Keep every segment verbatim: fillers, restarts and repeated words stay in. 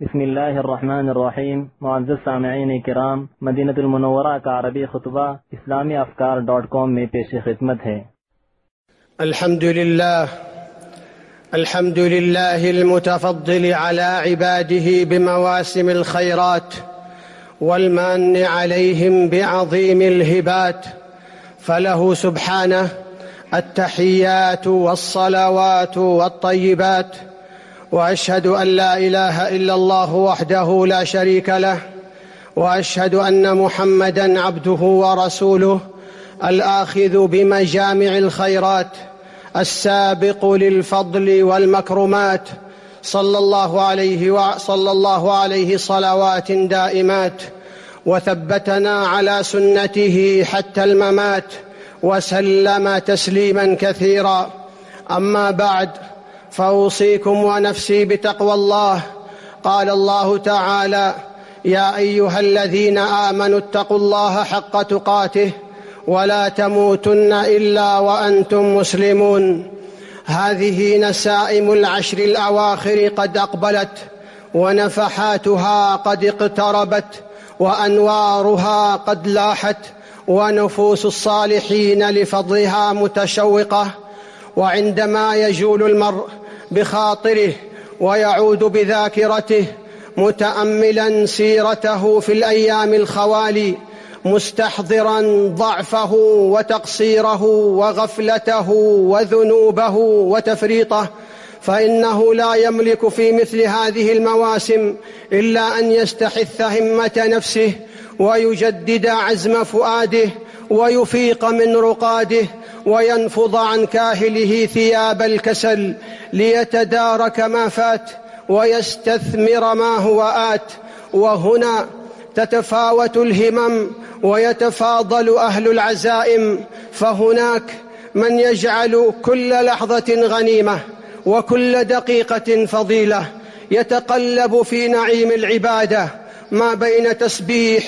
بسم الله الرحمن الرحیم. معزز سامعین کرام، مدینہ المنورہ کا عربی خطبہ اسلامی افکار ڈاٹ کام میں پیش خدمت ہے. الحمد لله الحمد لله المتفضل على عباده بمواسم الخيرات والمان عليهم بعظيم الهبات، فله سبحانه التحيات والصلوات والطيبات، وأشهد أن لا إله إلا الله وحده لا شريك له، وأشهد أن محمدًا عبده ورسوله الآخذ بمجامع الخيرات السابق للفضل والمكرمات، صلى الله عليه وصلى الله عليه صلوات دائمات، وثبتنا على سنته حتى الممات، وسلم تسليمًا كثيرا. أما بعد، فأوصيكم ونفسي بتقوى الله. قال الله تعالى: يا أيها الذين آمنوا اتقوا الله حق تقاته ولا تموتن إلا وأنتم مسلمون. هذه نسائم العشر الأواخر قد أقبلت، ونفحاتها قد اقتربت، وأنوارها قد لاحت، ونفوس الصالحين لفضلها متشوقة. وعندما يجول المرء بخاطره ويعود بذاكرته متأملا سيرته في الأيام الخوالي، مستحضرا ضعفه وتقصيره وغفلته وذنوبه وتفريطه، فإنه لا يملك في مثل هذه المواسم إلا أن يستحث همة نفسه، ويجدد عزم فؤاده، ويفيق من رقاده، وينفض عن كاهله ثياب الكسل، ليتدارك ما فات ويستثمر ما هو آت. وهنا تتفاوت الهمم ويتفاضل أهل العزائم، فهناك من يجعل كل لحظة غنيمة وكل دقيقة فضيلة، يتقلب في نعيم العبادة ما بين تسبيح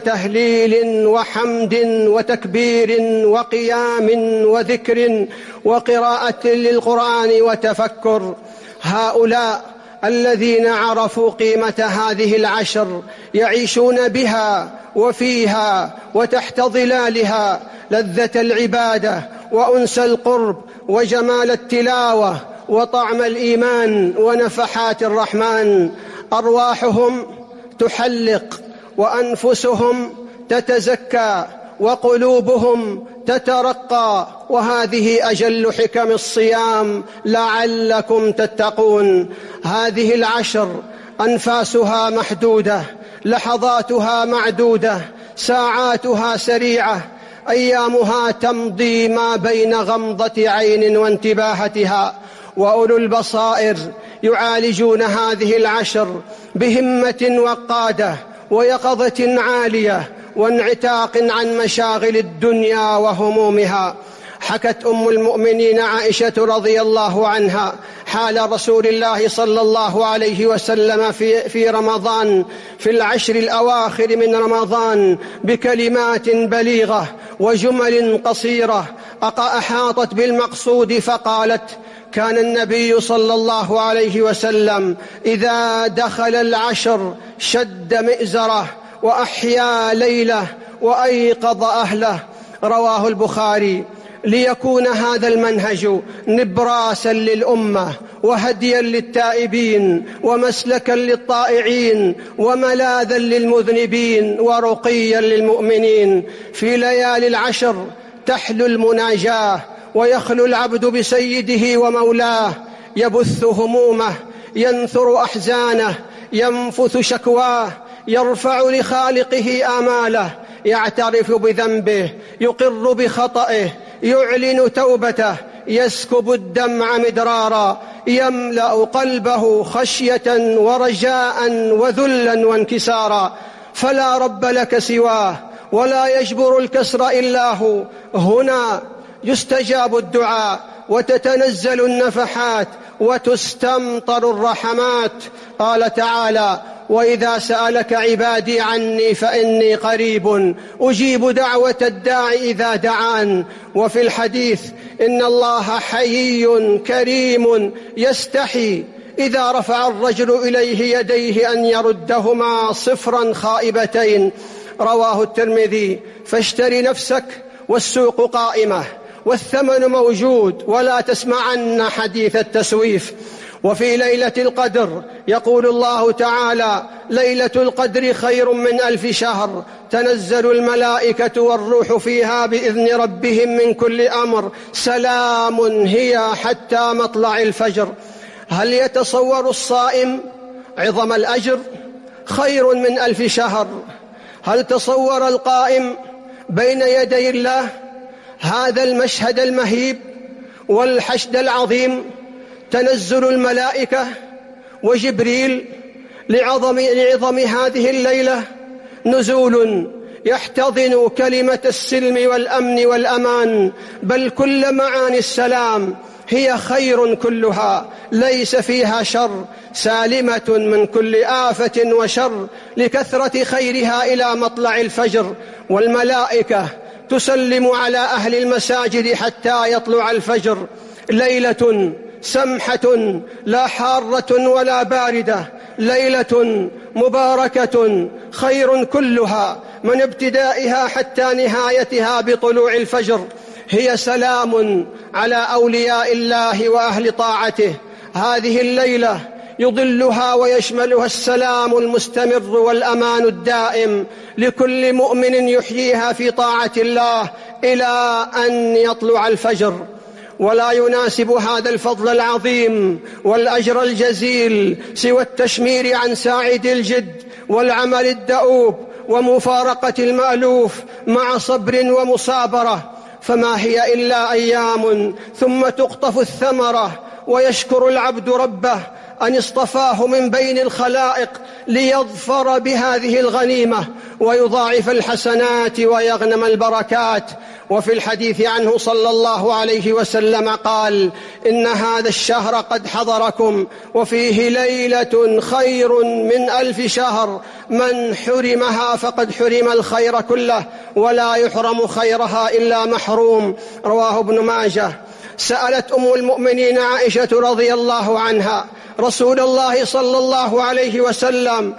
وتهليل وحمد وتكبير وقيام وذكر وقراءة للقرآن وتفكر. هؤلاء الذين عرفوا قيمة هذه العشر يعيشون بها وفيها وتحت ظلالها لذة العبادة وأنس القرب وجمال التلاوة وطعم الإيمان ونفحات الرحمن. أرواحهم تحلق، وأنفسهم تتزكى، وقلوبهم تترقى، وهذه أجل حكم الصيام لعلكم تتقون. هذه العشر أنفاسها محدودة، لحظاتها معدودة، ساعاتها سريعة، أيامها تمضي ما بين غمضة عين وانتباهتها. وأولو البصائر يعالجون هذه العشر بهمة وقادة ويقظة عالية وانعتاق عن مشاغل الدنيا وهمومها. حكت أم المؤمنين عائشة رضي الله عنها حال رسول الله صلى الله عليه وسلم في, في رمضان، في العشر الأواخر من رمضان، بكلمات بليغة وجمل قصيرة أحاطت بالمقصود، فقالت: كان النبي صلى الله عليه وسلم إذا دخل العشر شد مئزره وأحيا ليله وأيقظ أهله. رواه البخاري. ليكون هذا المنهج نبراسا للأمة، وهديا للتائبين، ومسلكا للطائعين، وملاذا للمذنبين، ورقيا للمؤمنين. في ليالي العشر تحلو المناجاة، ويخلو العبد بسيده ومولاه، يبث همومه، ينثر أحزانه، ينفث شكواه، يرفع لخالقه آماله، يعترف بذنبه، يقر بخطئه، يعلن توبته، يسكب الدمع مدرارا، يملأ قلبه خشية ورجاء وذلا وانكسارا. فلا رب لك سواه، ولا يجبر الكسر إلا هو. هنا يستجاب الدعاء، وتتنزل النفحات، وتستمطر الرحمات. قال تعالى: وإذا سألك عبادي عني فإني قريب أجيب دعوة الداع إذا دعان. وفي الحديث: إن الله حيي كريم يستحي إذا رفع الرجل إليه يديه أن يردهما صفرا خائبتين. رواه الترمذي. فاشتر نفسك والسوق قائمة والثمن موجود، ولا تسمعن حديث التسويف. وفي ليلة القدر يقول الله تعالى: ليلة القدر خير من ألف شهر، تنزل الملائكة والروح فيها بإذن ربهم من كل أمر، سلام هي حتى مطلع الفجر. هل يتصور الصائم عظم الأجر؟ خير من ألف شهر. هل تصور القائم بين يدي الله هذا المشهد المهيب والحشد العظيم؟ تنزل الملائكة وجبريل لعظم, لعظم هذه الليلة، نزول يحتضن كلمة السلم والأمن والأمان، بل كل معاني السلام. هي خير كلها، ليس فيها شر، سالمة من كل آفة وشر لكثرة خيرها إلى مطلع الفجر. والملائكة تسلم على أهل المساجد حتى يطلع الفجر. ليلة سمحة لا حارة ولا باردة، ليلة مباركة خير كلها من ابتدائها حتى نهايتها بطلوع الفجر. هي سلام على أولياء الله وأهل طاعته. هذه الليلة يضلها ويشملها السلام المستمر والأمان الدائم لكل مؤمن يحييها في طاعة الله إلى أن يطلع الفجر. ولا يناسب هذا الفضل العظيم والأجر الجزيل سوى التشمير عن ساعد الجد والعمل الدؤوب ومفارقة المألوف مع صبر ومصابرة. فما هي إلا أيام ثم تقطف الثمرة، ويشكر العبد ربه أن اصطفاه من بين الخلائق ليظفر بهذه الغنيمة ويضاعف الحسنات ويغنم البركات. وفي الحديث عنه صلى الله عليه وسلم قال: إن هذا الشهر قد حضركم وفيه ليلة خير من ألف شهر، من حرمها فقد حرم الخير كله، ولا يحرم خيرها إلا محروم. رواه ابن ماجه. سألت أم المؤمنين عائشة رضي الله عنها رسول الله صلى الله عليه وسلم: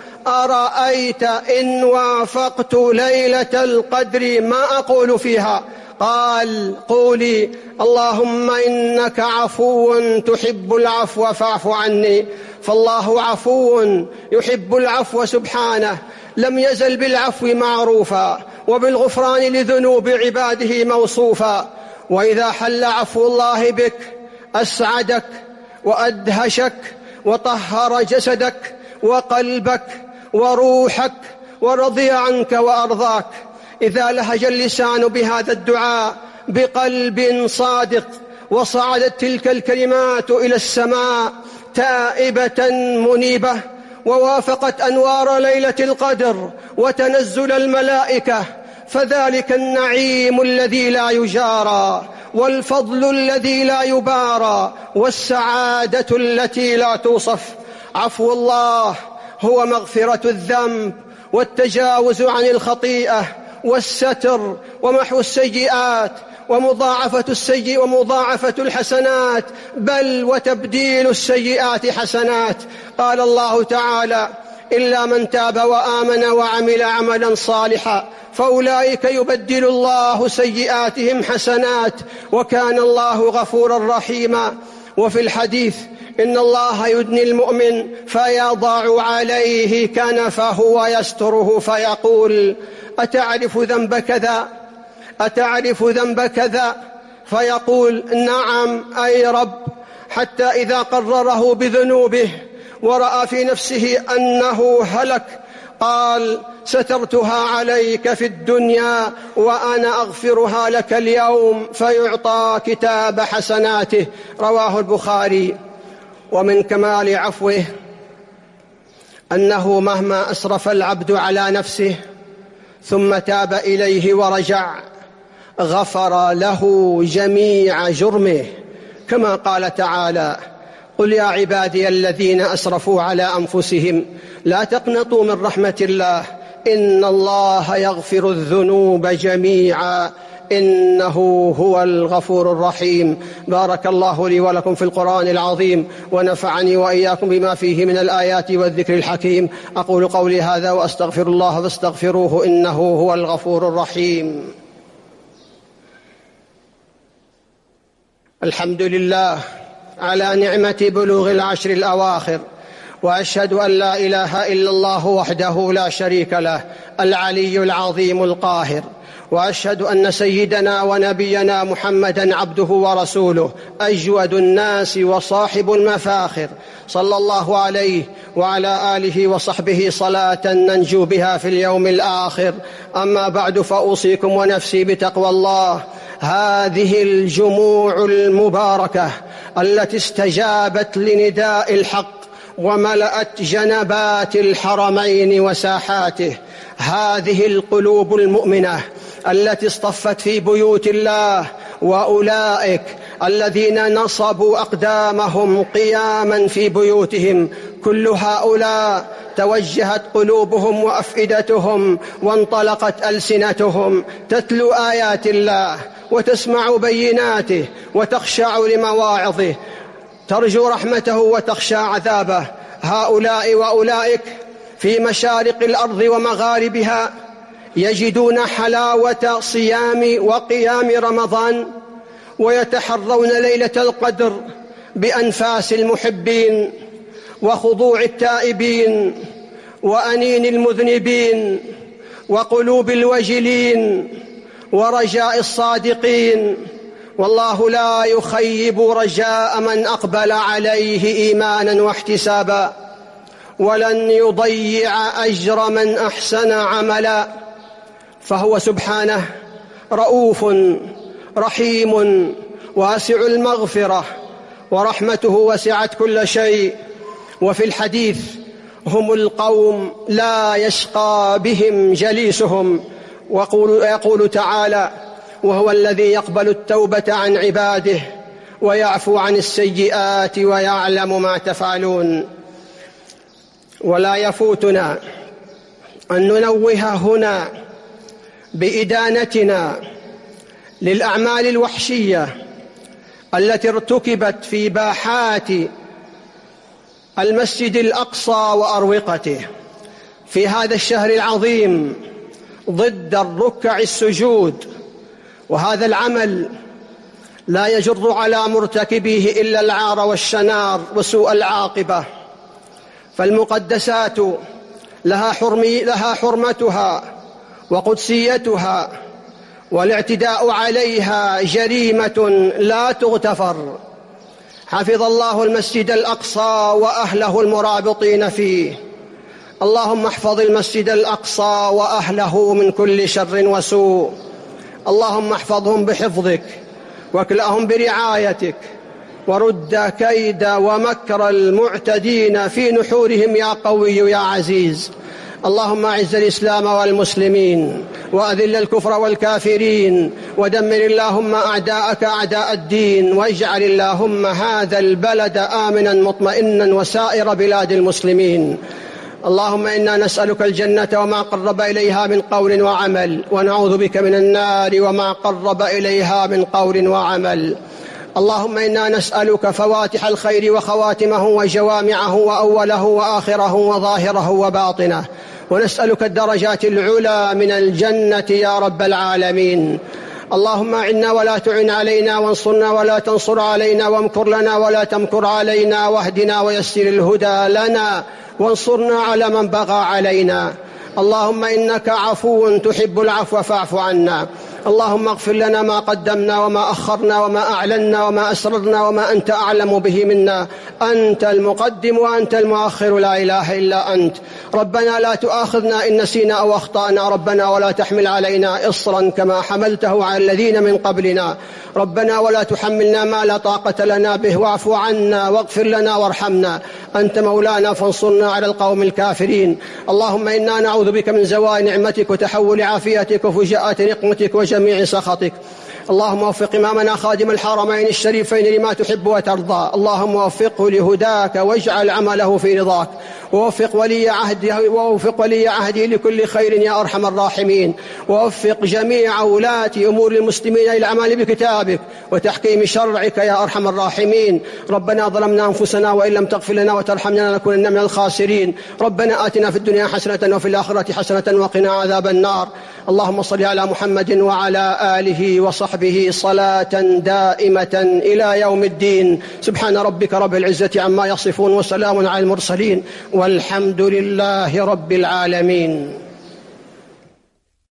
أرأيت إن وافقت ليلة القدر ما أقول فيها؟ قال: قولي: اللهم إنك عفو تحب العفو فاعف عني. فالله عفو يحب العفو سبحانه، لم يزل بالعفو معروفا وبالغفران لذنوب عباده موصوفا. وإذا حل عفو الله بك أسعدك وأدهشك وطهر جسدك وقلبك وروحك ورضي عنك وأرضاك. إذا لهج اللسان بهذا الدعاء بقلب صادق وصعدت تلك الكلمات إلى السماء تائبة منيبة، ووافقت أنوار ليلة القدر وتنزل الملائكة، فذلك النعيم الذي لا يجارى، والفضل الذي لا يبارى، والسعادة التي لا توصف. عفو الله هو مغفرة الذنب والتجاوز عن الخطيئة والستر ومحو السيئات ومضاعفة السيئ ومضاعفة الحسنات، بل وتبديل السيئات حسنات. قال الله تعالى: إلا من تاب وآمن وعمل عملا صالحا فأولئك يبدل الله سيئاتهم حسنات وكان الله غفورا رحيما. وفي الحديث: إن الله يدني المؤمن فيضع عليه كنفه ويستره فيقول: أتعرف ذنب كذا؟ أتعرف ذنب كذا؟ فيقول: نعم أي رب. حتى إذا قرره بذنوبه ورأى في نفسه أنه هلك قال: سترتها عليك في الدنيا وأنا أغفرها لك اليوم، فيعطى كتاب حسناته. رواه البخاري. ومن كمال عفوه أنه مهما أسرف العبد على نفسه ثم تاب إليه ورجع غفر له جميع جرمه، كما قال تعالى: قل يا عبادي الذين أسرفوا على أنفسهم لا تقنطوا من رحمة الله إن الله يغفر الذنوب جميعا إنه هو الغفور الرحيم. بارك الله لي ولكم في القرآن العظيم، ونفعني وإياكم بما فيه من الآيات والذكر الحكيم. أقول قولي هذا وأستغفر الله فاستغفروه إنه هو الغفور الرحيم. الحمد لله على نعمة بلوغ العشر الأواخر، وأشهد أن لا إله إلا الله وحده لا شريك له العلي العظيم القاهر، وأشهد أن سيدنا ونبينا محمدًا عبده ورسوله أجود الناس وصاحب المفاخر، صلى الله عليه وعلى آله وصحبه صلاة ننجو بها في اليوم الآخر. أما بعد، فأوصيكم ونفسي بتقوى الله. هذه الجموع المباركة التي استجابت لنداء الحق وملأت جنبات الحرمين وساحاته، هذه القلوب المؤمنة التي اصطفت في بيوت الله، وأولئك الذين نصبوا أقدامهم قياما في بيوتهم، كل هؤلاء توجهت قلوبهم وأفئدتهم وانطلقت ألسنتهم تتلو آيات الله وتسمع بيناته وتخشع لمواعظه، ترجو رحمته وتخشى عذابه. هؤلاء وأولئك في مشارق الأرض ومغاربها يجدون حلاوة صيام وقيام رمضان، ويتحرون ليلة القدر بأنفاس المحبين وخضوع التائبين وأنين المذنبين وقلوب الوجلين ورجاء الصادقين. والله لا يخيب رجاء من أقبل عليه إيمانا واحتسابا، ولن يضيع أجر من أحسن عملا، فهو سبحانه رؤوف رحيم واسع المغفرة، ورحمته وسعت كل شيء. وفي الحديث: هم القوم لا يشقى بهم جليسهم. ويقول تعالى: وهو الذي يقبل التوبة عن عباده ويعفو عن السيئات ويعلم ما تفعلون. ولا يفوتنا أن ننوه هنا بإدانتنا للأعمال الوحشية التي ارتكبت في باحات المسجد الأقصى وأروقته في هذا الشهر العظيم ضد الركع السجود. وهذا العمل لا يجر على مرتكبيه إلا العار والشنار وسوء العاقبة، فالمقدسات لها, حرمي لها حرمتها وقدسيتها، والاعتداء عليها جريمة لا تغتفر. حفظ الله المسجد الأقصى وأهله المرابطين فيه. اللهم احفظ المسجد الأقصى وأهله من كل شر وسوء. اللهم احفظهم بحفظك واكلأهم برعايتك، ورد كيد ومكر المعتدين في نحورهم يا قوي يا عزيز. اللهم أعز الإسلام والمسلمين، وأذل الكفر والكافرين، ودمر اللهم أعداءك أعداء الدين، واجعل اللهم هذا البلد آمنا مطمئنا وسائر بلاد المسلمين. اللهم إنا نسألك الجنة وما قرب إليها من قول وعمل، ونعوذ بك من النار وما قرب إليها من قول وعمل. اللهم إنا نسألك فواتح الخير وخواتمه وجوامعه وأوله وآخره وظاهره وباطنه، ونسألك الدرجات العلى من الجنة يا رب العالمين. اللهم أعنا ولا تعن علينا، وانصرنا ولا تنصر علينا، وامكر لنا ولا تمكر علينا، واهدنا ويسر الهدى لنا، وانصرنا على من بغى علينا. اللهم إنك عفو تحب العفو فاعف عنا. اللهم اغفر لنا ما قدمنا وما أخرنا وما أعلنا وما أسررنا وما أنت أعلم به منا. أنت المقدم وأنت المؤخر، لا إله إلا أنت. ربنا لا تؤاخذنا إن نسينا أو أخطأنا، ربنا ولا تحمل علينا إصرا كما حملته على الذين من قبلنا، ربنا ولا تحملنا ما لا طاقة لنا به، واعف عنا واغفر لنا وارحمنا، أنت مولانا فانصرنا على القوم الكافرين. اللهم إنا نعوذ بك من زوال نعمتك وتحول عافيتك وفجاءة نقمتك وجميع سخطك. اللهم وفق إمامنا خادم الحرمين الشريفين لما تحب وترضى، اللهم وفقه لهداك واجعل عمله في رضاك، ووفق ولي عهده ووفق ولي عهده لكل خير يا أرحم الراحمين، ووفق جميع ولاة أمور المسلمين إلى العمل بكتابك وتحكيم شرعك يا أرحم الراحمين. ربنا ظلمنا أنفسنا وإن لم تغفر لنا وترحمنا لنكونن من الخاسرين. ربنا آتنا في الدنيا حسنة وفي الآخرة حسنة وقنا عذاب النار. اللهم صل على محمد وعلى آله وصحبه صلاة دائمة إلى يوم الدين. سبحان ربك رب العزة عما يصفون وسلام على المرسلين والحمد لله رب العالمين.